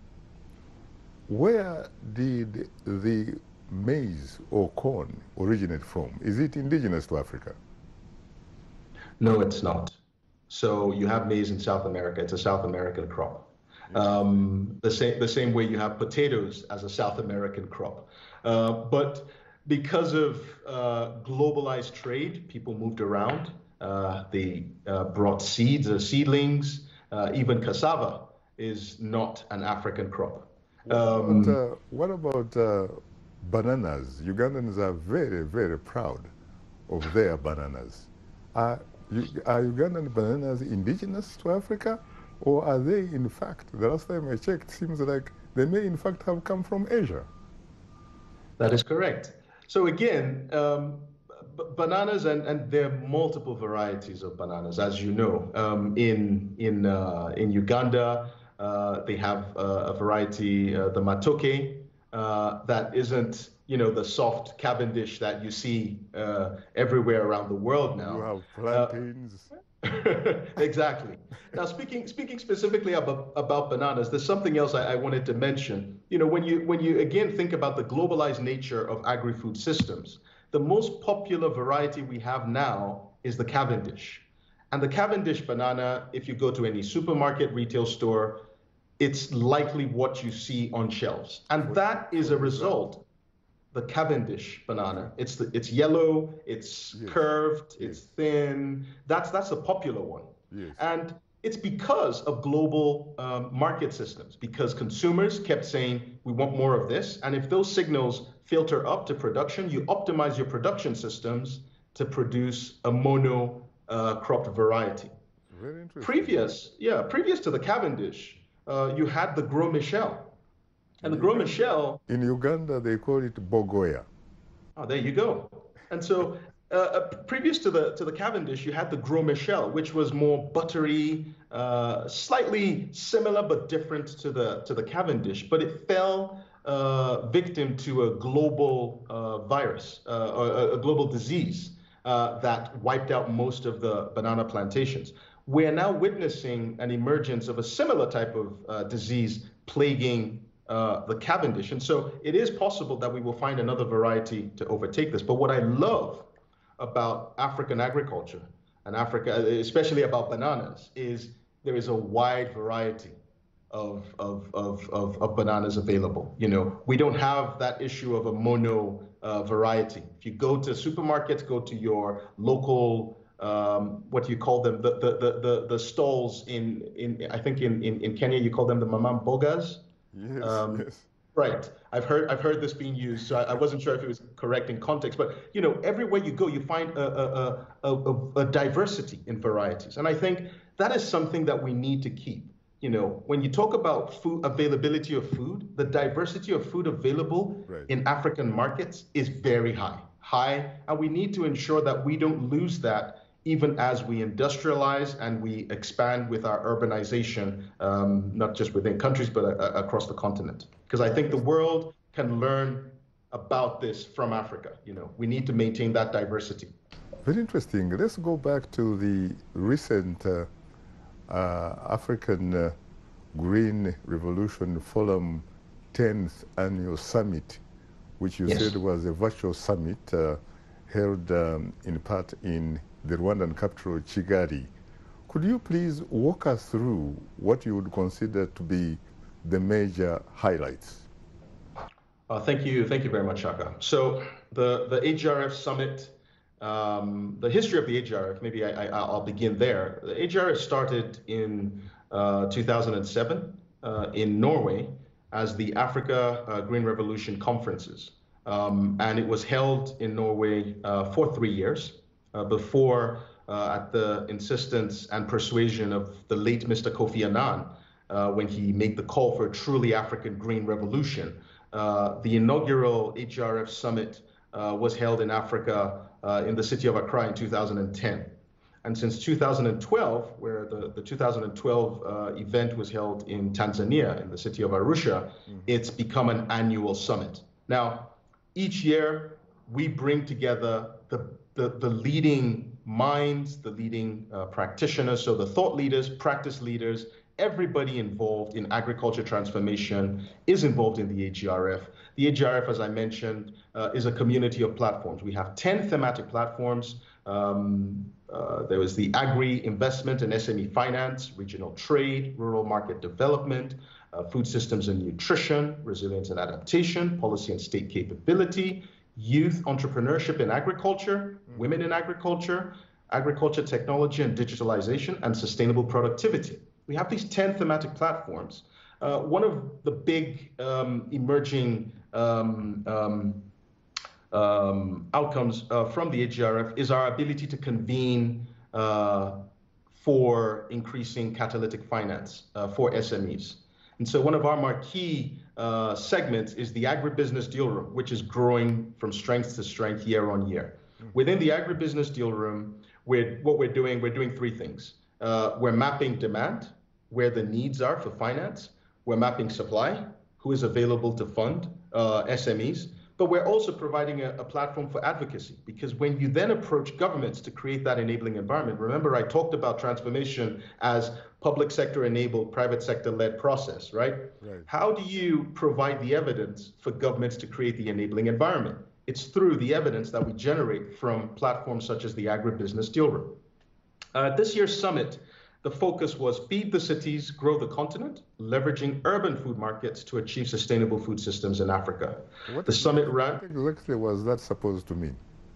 Where did the maize or corn originate from? Is it indigenous to Africa? No, it's not. So you have maize in South America. It's a South American crop. Um, the same the same way you have potatoes as a South American crop. Uh, but because of uh, globalized trade, people moved around. Uh, they uh, brought seeds or seedlings. Uh, even cassava is not an African crop. Um, but, uh, what about uh, bananas? Ugandans are very, very proud of their bananas. Are, you, are Ugandan bananas indigenous to Africa, or are they in fact, the last time I checked, seems like they may in fact have come from Asia? That is correct. So again, um, b bananas, and, and there are multiple varieties of bananas, as you know. Um, in, in, uh, in Uganda, uh, they have uh, a variety, uh, the matoke, uh, that isn't, you know, the soft Cavendish that you see uh, everywhere around the world now. You have plantains. Uh, exactly. Now, speaking speaking specifically about, about bananas, there's something else I, I wanted to mention. You know, when you when you again think about the globalized nature of agri-food systems, the most popular variety we have now is the Cavendish. And the Cavendish banana, if you go to any supermarket, retail store, it's likely what you see on shelves. And that is a result, the Cavendish banana. It's the, it's yellow, it's yes. curved, yes. it's thin. That's, that's a popular one. Yes. And it's because of global um, market systems, because consumers kept saying, we want more of this. And if those signals filter up to production, you optimize your production systems to produce a mono uh, cropped variety. Very interesting. Previous, yeah, previous to the Cavendish, uh, you had the Gros Michel. And the Gros Michel... In Uganda, they call it Bogoya. Oh, there you go. And so uh, previous to the to the Cavendish, you had the Gros Michel, which was more buttery, uh, slightly similar but different to the to the Cavendish. But it fell uh, victim to a global uh, virus, uh, or a global disease uh, that wiped out most of the banana plantations. We are now witnessing an emergence of a similar type of uh, disease plaguing Uh, the Cavendish. And so it is possible that we will find another variety to overtake this. But what I love about African agriculture and Africa, especially about bananas, is there is a wide variety of, of, of, of, of bananas available. You know, we don't have that issue of a mono uh, variety. If you go to supermarkets, go to your local, um, what do you call them? The, the, the, the, the stalls in, in, I think in, in, in Kenya, you call them the mama mbogas. Yes, um, yes. Right. I've heard I've heard this being used, so I, I wasn't sure if it was correct in context. But you know, everywhere you go, you find a, a, a, a, a diversity in varieties, and I think that is something that we need to keep. You know, when you talk about food availability of food, the diversity of food available right. in African markets is very high, high, and we need to ensure that we don't lose that even as we industrialize and we expand with our urbanization, um, not just within countries, but uh, across the continent. Because I think the world can learn about this from Africa. You know, we need to maintain that diversity. Very interesting. Let's go back to the recent uh, uh, African uh, Green Revolution Forum tenth Annual Summit, which you yes. said was a virtual summit uh, held um, in part in the Rwandan capital, Kigali. Could you please walk us through what you would consider to be the major highlights? Uh, thank you, thank you very much, Shaka. So the, the A G R F summit Um, the history of the A G R F, maybe I, I, I'll begin there. The A G R F started in uh, two thousand seven uh, in Norway as the Africa uh, Green Revolution Conferences. Um, and it was held in Norway uh, for three years uh, before, uh, at the insistence and persuasion of the late Mister Kofi Annan, uh, when he made the call for a truly African Green Revolution. Uh, the inaugural A G R F summit uh, was held in Africa uh, in the city of Accra in two thousand ten. And since two thousand twelve, where the, the two thousand twelve uh, event was held in Tanzania, in the city of Arusha, mm-hmm. it's become an annual summit. Now, each year, we bring together the, the, the leading minds, the leading uh, practitioners, so the thought leaders, practice leaders, everybody involved in agriculture transformation is involved in the A G R F. The A G R F, as I mentioned, uh, is a community of platforms. We have ten thematic platforms. Um, uh, there is the agri investment and S M E finance, regional trade, rural market development, uh, food systems and nutrition, resilience and adaptation, policy and state capability, youth entrepreneurship in agriculture, mm-hmm. women in agriculture, agriculture technology and digitalization, and sustainable productivity. We have these ten thematic platforms. Uh, one of the big um, emerging um, um, um, outcomes uh, from the A G R F is our ability to convene uh, for increasing catalytic finance uh, for S M Es. And so one of our marquee uh, segments is the agribusiness deal room, which is growing from strength to strength year on year. Mm-hmm. Within the agribusiness deal room, we're, what we're doing, we're doing three things. Uh, we're mapping demand, where the needs are for finance. We're mapping supply, who is available to fund uh, S M Es. But we're also providing a, a platform for advocacy, because when you then approach governments to create that enabling environment, remember I talked about transformation as public sector enabled, private sector led process, right? Right. How do you provide the evidence for governments to create the enabling environment? It's through the evidence that we generate from platforms such as the Agribusiness Deal Room. Uh, this year's summit, the focus was feed the cities, grow the continent, leveraging urban food markets to achieve sustainable food systems in Africa. What the summit ran. What exactly was that supposed to mean?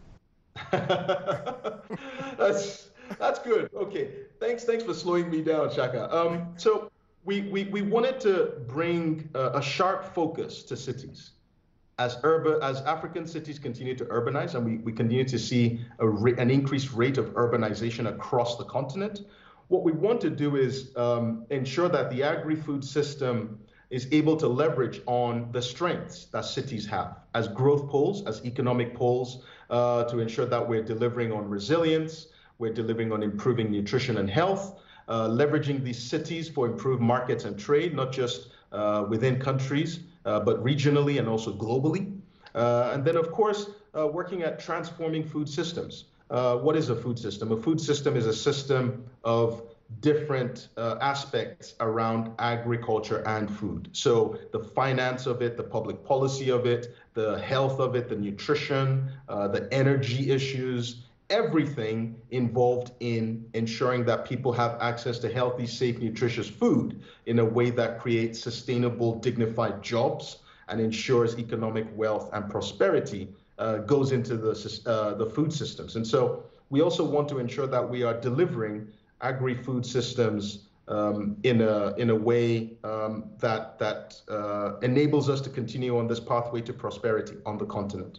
that's that's good. Okay, thanks. Thanks for slowing me down, Shaka. Um, so we we we wanted to bring a, a sharp focus to cities. As urban, as African cities continue to urbanize, and we, we continue to see a ra- an increased rate of urbanization across the continent, what we want to do is um, ensure that the agri-food system is able to leverage on the strengths that cities have as growth poles, as economic poles, uh, to ensure that we're delivering on resilience, we're delivering on improving nutrition and health, uh, leveraging these cities for improved markets and trade, not just uh, within countries, uh, but regionally and also globally. Uh, and then, of course, uh, working at transforming food systems. Uh, what is a food system? A food system is a system of different uh, aspects around agriculture and food. So the finance of it, the public policy of it, the health of it, the nutrition, uh, the energy issues, everything involved in ensuring that people have access to healthy, safe, nutritious food in a way that creates sustainable, dignified jobs and ensures economic wealth and prosperity uh, goes into the, uh, the food systems. And so we also want to ensure that we are delivering agri-food systems um, in a in a way um, that that uh, enables us to continue on this pathway to prosperity on the continent.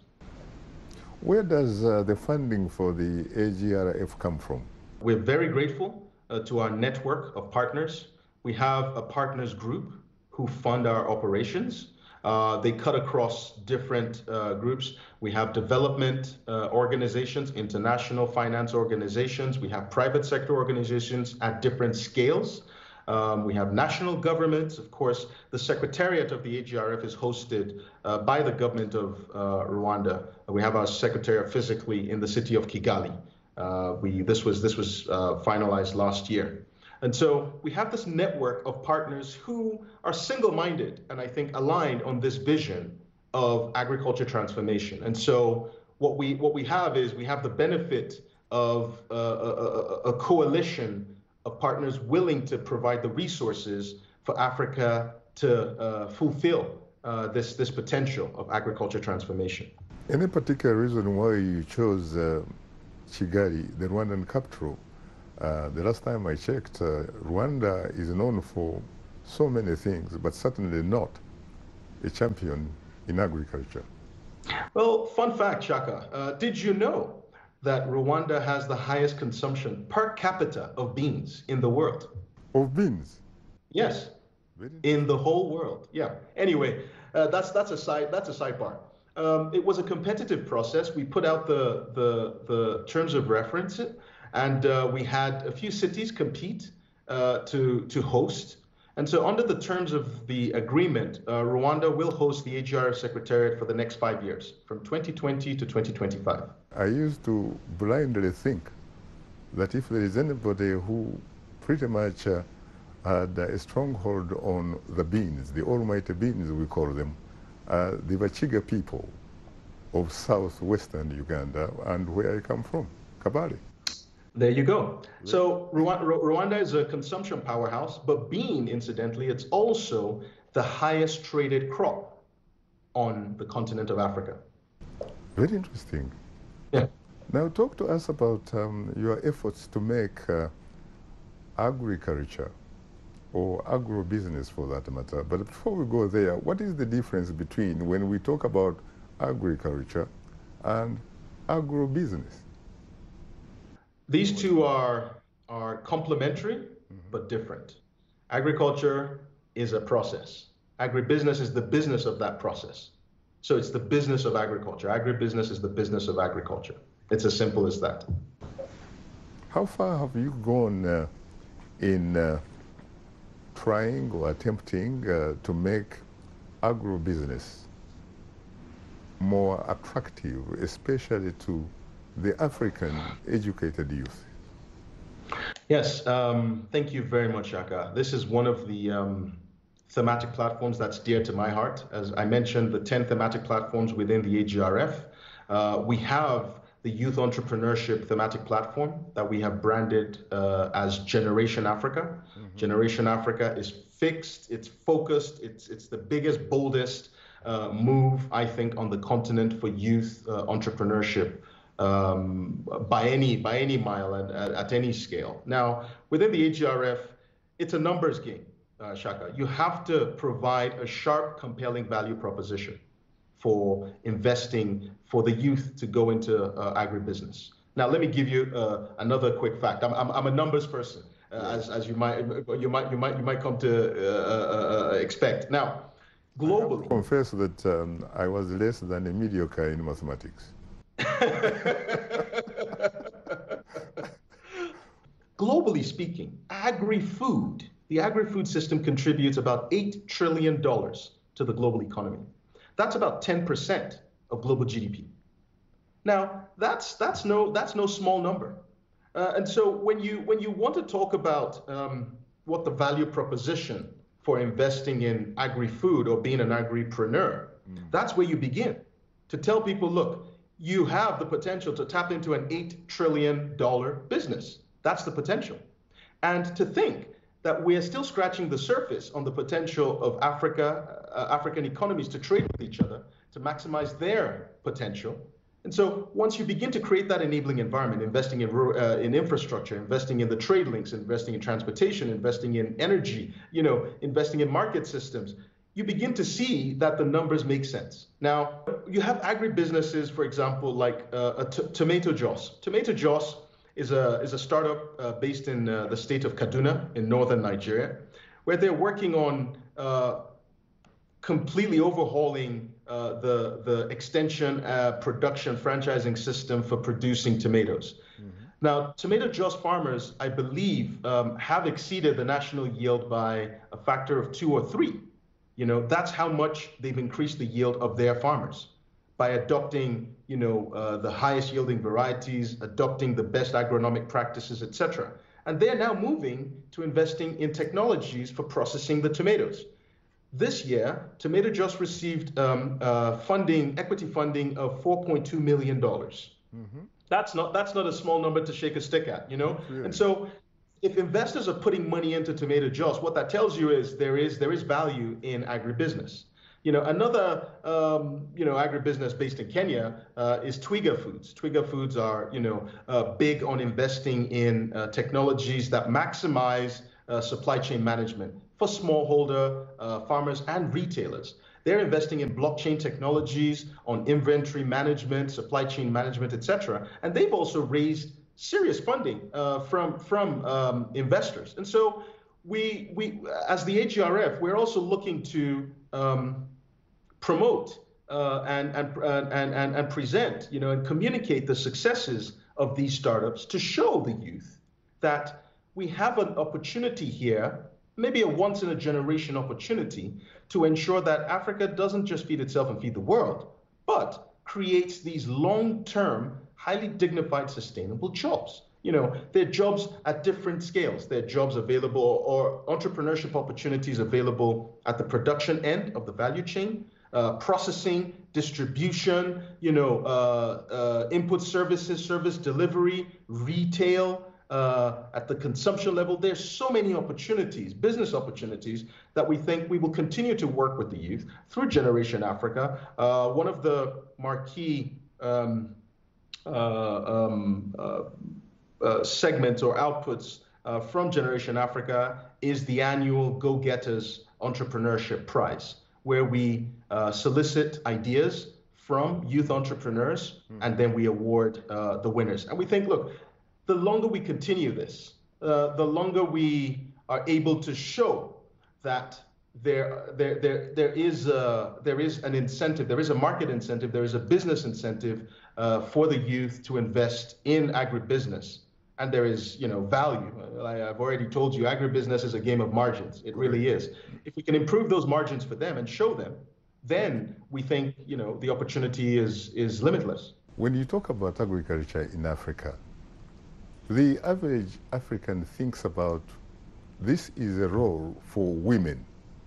Where does uh, the funding for the A G R F come from? We're very grateful uh, to our network of partners. We have a partners group who fund our operations. Uh, they cut across different uh, groups. We have development uh, organizations, international finance organizations. We have private sector organizations at different scales. Um, we have national governments. Of course, the Secretariat of the A G R F is hosted uh, by the government of uh, Rwanda. We have our Secretariat physically in the city of Kigali. Uh, we, this was, this was uh, finalized last year. And so we have this network of partners who are single-minded and I think aligned on this vision of agriculture transformation. And so what we what we have is we have the benefit of uh, a, a coalition of partners willing to provide the resources for Africa to uh, fulfill uh, this this potential of agriculture transformation. Any particular reason why you chose uh, Kigali, the Rwandan capital. Uh, the last time I checked, uh, Rwanda is known for so many things, but certainly not a champion in agriculture. Well, fun fact, Shaka, uh, did you know that Rwanda has the highest consumption per capita of beans in the world? Of beans? Yes, in the whole world. Yeah. Anyway, uh, that's that's a side that's a sidebar. Um, it was a competitive process. We put out the the the terms of reference, and uh, we had a few cities compete uh, to to host. And so, under the terms of the agreement, uh, Rwanda will host the A G R F Secretariat for the next five years, from twenty twenty to twenty twenty-five. I used to blindly think that if there is anybody who pretty much uh, had a stronghold on the beans, the almighty beans we call them, uh, the Bachiga people of southwestern Uganda and where I come from, Kabale. There you go. So Rwanda is a consumption powerhouse, but bean, incidentally, it's also the highest traded crop on the continent of Africa. Very interesting. Yeah. Now talk to us about um, your efforts to make uh, agriculture or agro-business for that matter. But before we go there, what is the difference between when we talk about agriculture and agro-business? These two are, are complementary, mm-hmm. but different. Agriculture is a process. Agribusiness is the business of that process. So it's the business of agriculture. Agribusiness is the business of agriculture. It's as simple as that. How far have you gone uh, in uh, trying or attempting uh, to make agribusiness more attractive, especially to the African educated youth? Yes, um, thank you very much, Shaka. This is one of the um, thematic platforms that's dear to my heart. As I mentioned, the ten thematic platforms within the A G R F. Uh, we have the Youth Entrepreneurship thematic platform that we have branded uh, as Generation Africa. Mm-hmm. Generation Africa is fixed, it's focused, it's, it's the biggest, boldest uh, move, I think, on the continent for youth uh, entrepreneurship. Um, by any by any mile and at, at any scale. Now, within the A G R F, it's a numbers game, uh, Shaka. You have to provide a sharp, compelling value proposition for investing for the youth to go into uh, agribusiness. Now, let me give you uh, another quick fact. I'm, I'm, I'm a numbers person, uh, as as you might you might you might you might come to uh, uh, expect. Now, globally, I have to confess that um, I was less than a mediocre in mathematics. Globally speaking, agri-food, the agri-food system contributes about eight trillion dollars to the global economy. That's about ten percent of global G D P. Now, that's that's no that's no small number. Uh, and so when you when you want to talk about um, what the value proposition for investing in agri-food or being an agripreneur, mm. that's where you begin to tell people, look, you have the potential to tap into an eight trillion dollars business. That's the potential. And to think that we're still scratching the surface on the potential of Africa, uh, African economies to trade with each other, to maximize their potential. And so once you begin to create that enabling environment, investing in, uh, in infrastructure, investing in the trade links, investing in transportation, investing in energy, you know, investing in market systems, you begin to see that the numbers make sense. Now, you have agribusinesses, for example, like uh, a t- Tomato Joss. Tomato Joss is a is a startup uh, based in uh, the state of Kaduna in northern Nigeria, where they're working on uh, completely overhauling uh, the the extension uh, production franchising system for producing tomatoes. Mm-hmm. Now, Tomato Joss farmers, I believe, um, have exceeded the national yield by a factor of two or three. You know, that's how much they've increased the yield of their farmers by adopting, you know, uh, the highest yielding varieties, adopting the best agronomic practices, et cetera. And they're now moving to investing in technologies for processing the tomatoes. This year, Tomato Joss received um, uh, funding, equity funding of four point two million dollars. Mm-hmm. That's not that's not a small number to shake a stick at, you know. Really? And so, if investors are putting money into Tomato Joss, what that tells you is there is there is value in agribusiness. You know, another, um, you know, agribusiness based in Kenya uh, is Twiga Foods. Twiga Foods are, you know, uh, big on investing in uh, technologies that maximize uh, supply chain management for smallholder uh, farmers and retailers. They're investing in blockchain technologies, on inventory management, supply chain management, et cetera. And they've also raised serious funding uh, from from um, investors. And so we we as the A G R F, we're also looking to um, promote uh, and, and, and, and, and present, you know, and communicate the successes of these startups to show the youth that we have an opportunity here, maybe a once in a generation opportunity, to ensure that Africa doesn't just feed itself and feed the world, but creates these long-term, highly dignified, sustainable jobs. You know, there are jobs at different scales. There are jobs available or entrepreneurship opportunities available at the production end of the value chain, uh, processing, distribution, you know, uh, uh, input services, service delivery, retail, uh, at the consumption level. There's so many opportunities, business opportunities, that we think we will continue to work with the youth through Generation Africa. Uh, one of the marquee um, uh, um, uh, Uh, segments or outputs uh, from Generation Africa is the annual Go-Getters Entrepreneurship Prize, where we uh, solicit ideas from youth entrepreneurs, mm. and then we award uh, the winners. And we think, look, the longer we continue this, uh, the longer we are able to show that there, there, there, there is a, there is an incentive, there is a market incentive, there is a business incentive uh, for the youth to invest in agribusiness. And there is, you know, value. I've already told you, agribusiness is a game of margins. It really is. If we can improve those margins for them and show them, then we think, you know, the opportunity is is limitless. When you talk about agriculture in Africa, the average African thinks about this is a role for women.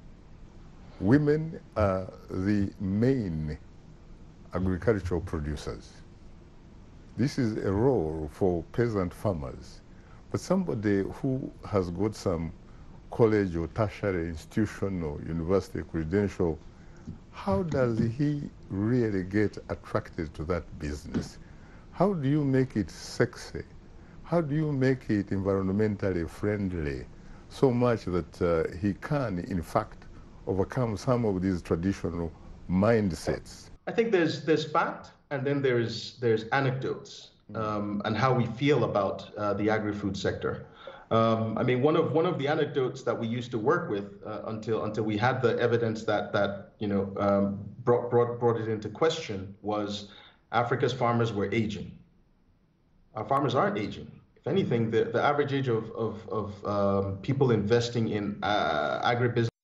Women are the main agricultural producers. This is a role for peasant farmers. But somebody who has got some college or tertiary institution or university credential, how does he really get attracted to that business? How do you make it sexy? How do you make it environmentally friendly so much that uh, he can, in fact, overcome some of these traditional mindsets? I think there's there's fact, and then there's there's anecdotes um, and how we feel about uh, the agri-food sector. Um, I mean, one of one of the anecdotes that we used to work with uh, until until we had the evidence that that you know um, brought brought brought it into question was Africa's farmers were aging. Our farmers aren't aging. If anything, the the average age of of, of um, people investing in uh, agribusiness